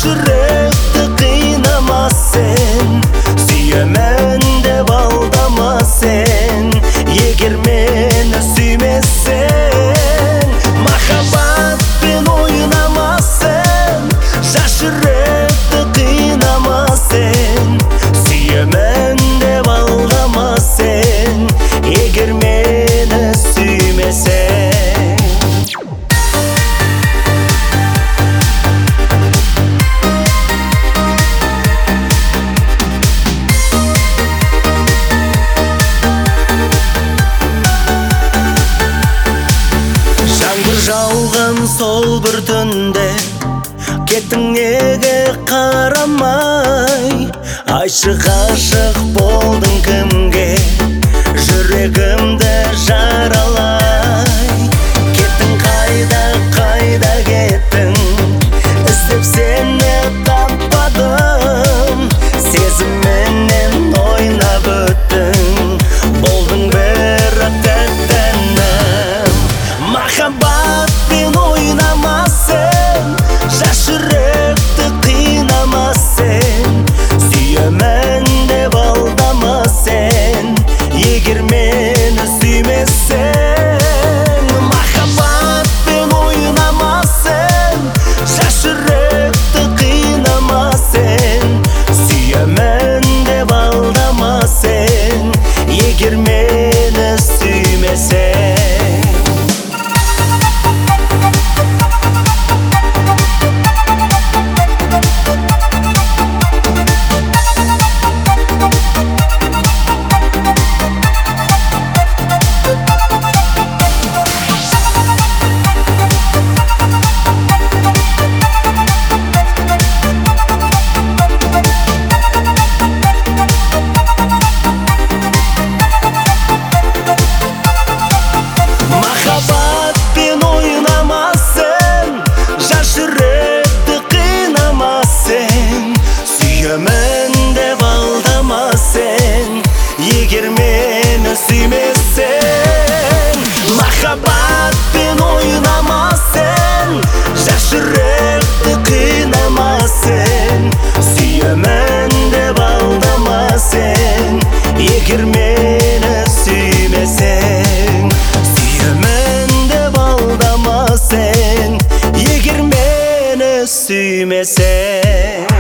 жүректі қинама сен, сүйемін деп алдама сен. Егер мені сүймесең, махаббатпен ойнама сен. Жас жүректі қинама сен, сүйемін деп алдама сен. Егер мені сүймесең. Жауған сол бір түнде кеттің неге қарамай? Айшы ғашық болдың кімге, жүрегімді жаралай. Кеттің қайда, қайда кеттің, іздеп сені таппадым. Сезімменен ойнап өттің, болдың бірақ тәттәнім. Махаббатпен ойнама сен, жас жүректі қинама сен. Сүйемін деп алдама сен, егер мені сүймесең. Махаббатпен ойнама сен, жас жүректі қинама сен. Сүйемін деп алдама сен, егер мені сүймесең. Махаббатпен ойнама сен, жас жүректі қинама сен. Сүйемін деп алдама сен, егер мені сүймесең. Махаббатпен ойнама сен, жас жүректі қинама сен. Сүйемін деп алдама сен, егер мені сүймесең. Сүйемін деп алдама сен, егер мені сүймесең.